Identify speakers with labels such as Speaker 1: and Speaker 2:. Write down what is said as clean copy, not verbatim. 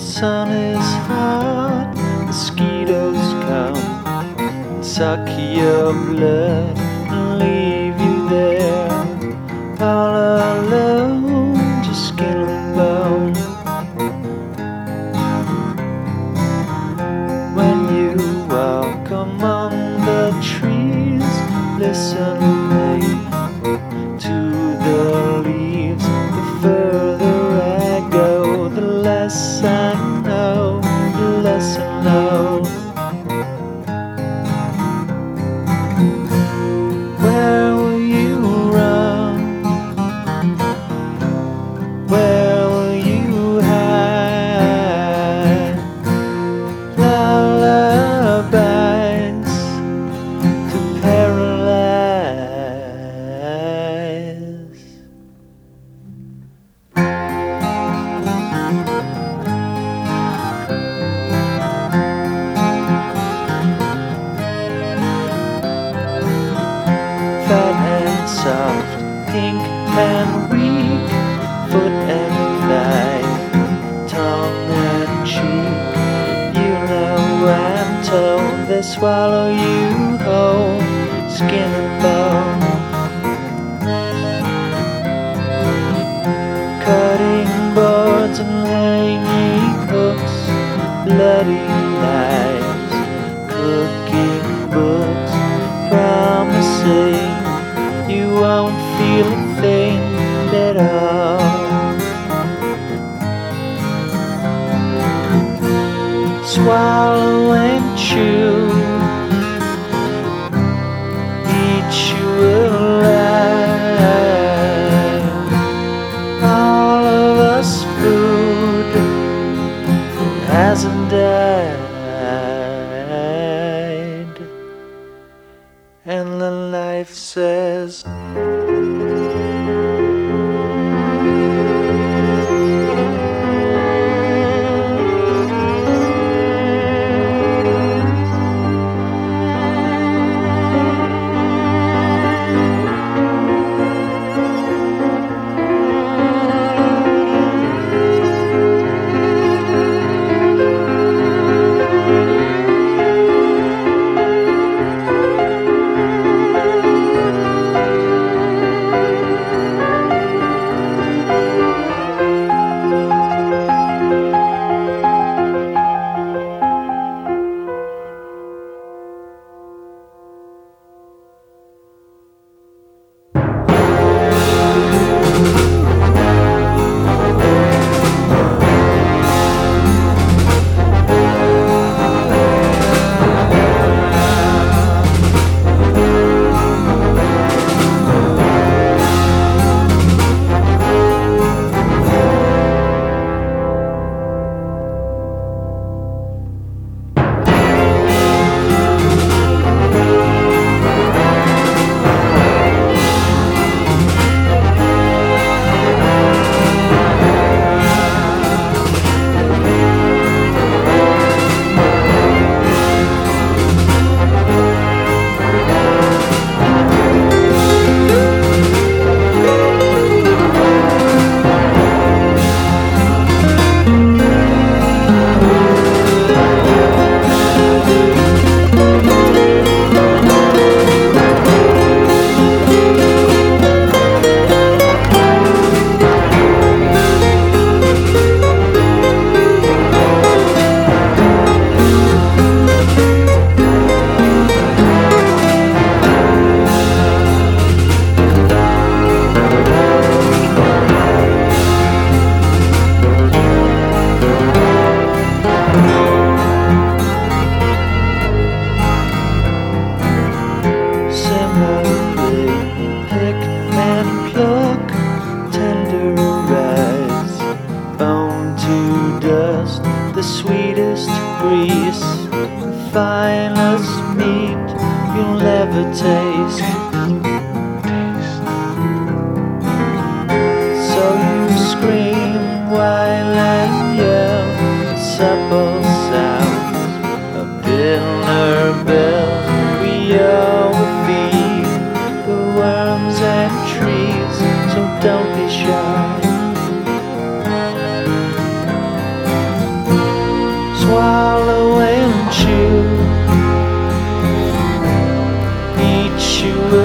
Speaker 1: sun is hot, mosquitoes come and suck your blood and leave you there, all alone, just skin and bone. When you walk among the trees, listen to the leaves. The further I go, the less I know, the less I know. Where will you run? Where will you hide? Lullabies to paralyze. Fat and soft, pink and weak, foot and thigh, tongue and cheek. You know I'm told they swallow you whole, skin and bone. Cutting boards and hanging hooks, bloody lies, cooking books, promising you won't feel a thing at all. Swallow and chew, eat you alive. All of us food hasn't died, and the knife says the sweetest grease, the finest meat you'll ever taste. So you scream while I yell, supple sounds of dinner bells. We all will feed the worms and trees, so don't be shy. you